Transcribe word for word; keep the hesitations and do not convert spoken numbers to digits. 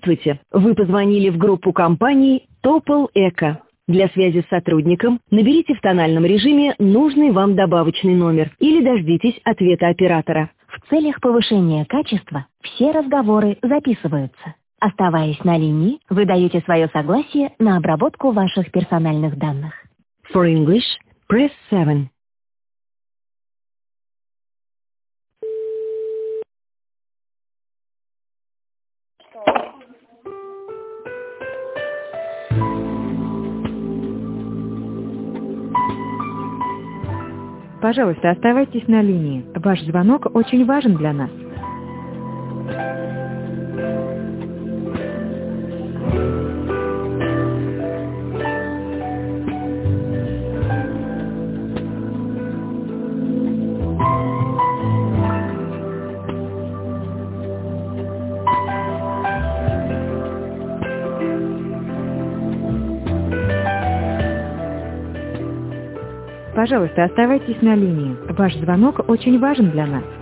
Здравствуйте! Вы позвонили в группу компаний Topol Eco. Для связи с сотрудником наберите в тональном режиме нужный вам добавочный номер или дождитесь ответа оператора. В целях повышения качества все разговоры записываются. Оставаясь на линии, вы даете свое согласие на обработку ваших персональных данных. For English, press seven. Пожалуйста, оставайтесь на линии. Ваш звонок очень важен для нас. Пожалуйста, оставайтесь на линии. Ваш звонок очень важен для нас.